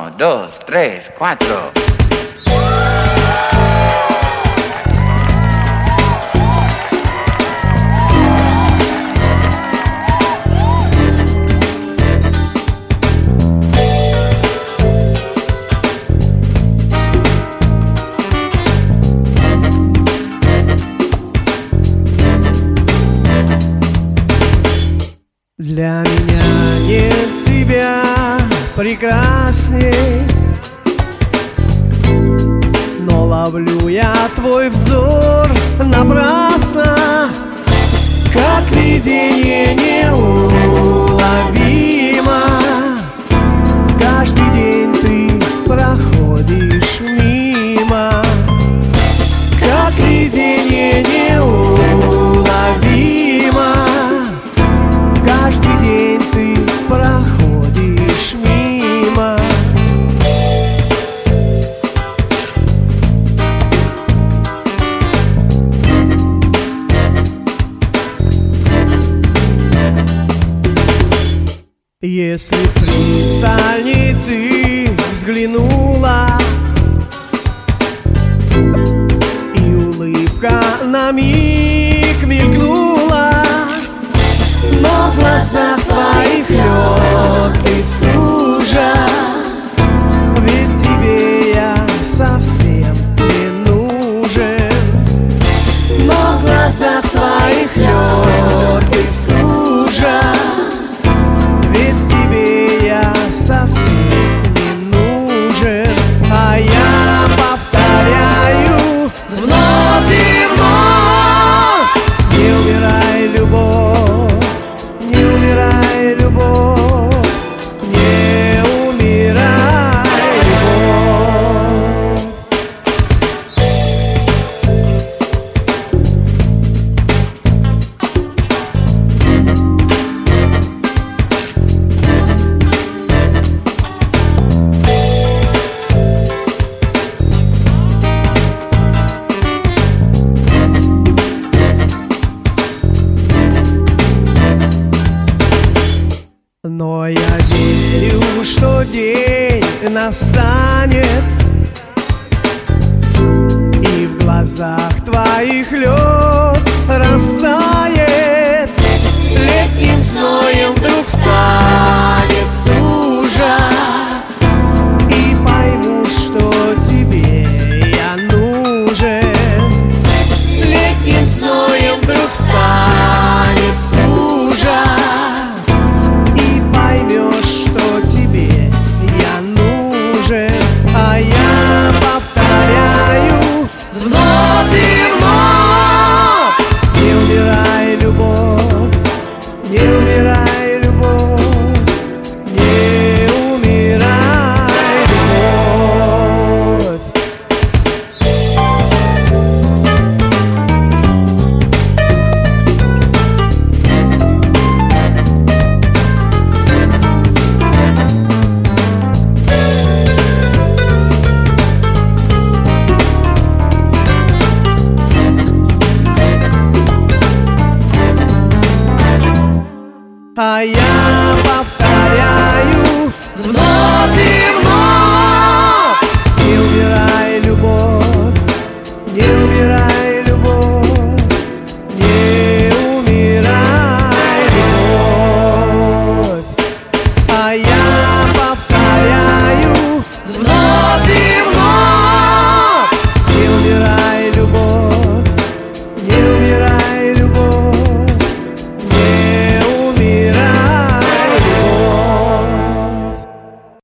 1, 2, 3, 4. Для меня нет тебя прекрасней, но ловлю я твой взор напрасно, как видение неуловимо. Каждый день ты проходишь мимо, как видение неуловимо. Каждый день ты проходишь мимо. Если пристальней ты взглянула, и улыбка на миг мелькнула, но в глазах твоих лед и стужа, ведь тебе я совсем не нужен. Но в глазах твоих лед и стужа, ведь тебе я совсем не нужен. А я повторяю вновь и вновь: не умирай, любовь, не умирай, любовь, не умирай, любовь. Но я верю, что день настанет, и в глазах твоих лед растает. Летним зноем вдруг станет стужа,